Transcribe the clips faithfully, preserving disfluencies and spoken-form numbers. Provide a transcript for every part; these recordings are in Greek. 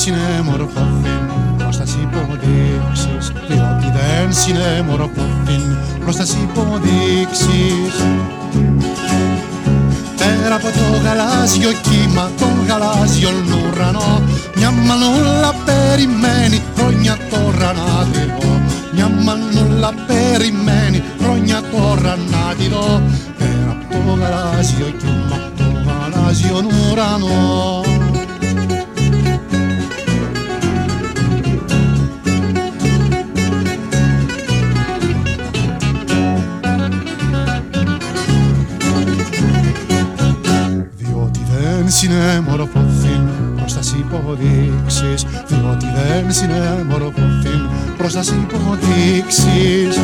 συνεμορφωθήν προς τας υποδείξεις, διότι δεν συνεμορφωθήν προς τας υποδείξεις. Πέρα από το γαλάζιο κύμα, τον γαλάζιο ουρανό, μια μανούλα περιμένει χρόνια τώρα να τη δω. Μια μανούλα περιμένει χρόνια τώρα να τη δω. Πέρα από το γαλάζιο κύμα, τον γαλάζιο ουρανό. Συνεμορφωθήν προς τας υποδείξεις, διότι δεν συνεμορφωθήν προς τας υποδείξεις.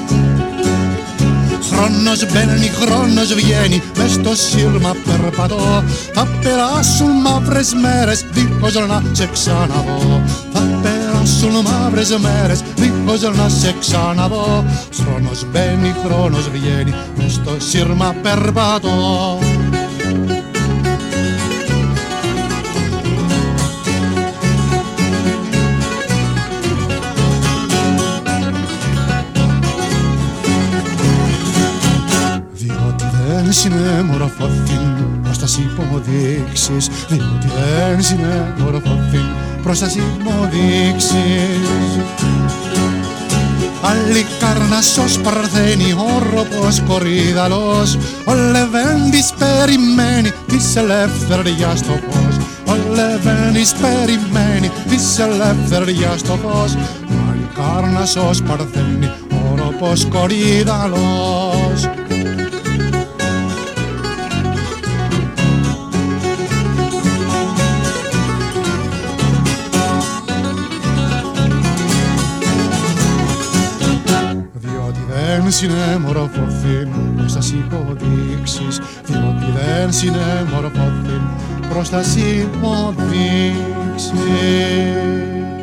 Χρόνος μπαίνει, χρόνος βγαίνει, μες στο σύρμα περπατώ. Θα περάσουν μαύρες μέρες δίχως να σε ξαναδώ. Θα περάσουν μαύρες μέρες δίχως να σε ξαναδώ. Χρόνος μπαίνει, χρόνος βγαίνει, μες στο σύρμα περπατώ. Δεν συνεμορφωθήν προς τας υποδείξεις, διότι δεν συνεμορφωθήν προς τας υποδείξεις. Αλλικάρνασσος παρθένει, όρροπος κορίδαλος, ο Λεβέντης περιμένει της ελευθεριάς το φως. Ο Λεβέντης περιμένει της ελευθεριάς το φως. Αλλικάρνασσος παρθένει, όρροπος κορίδαλος. Δεν συνεμορφωθήν προς τας υποδείξεις, διότι δεν συνεμορφωθήν προς τας υποδείξεις.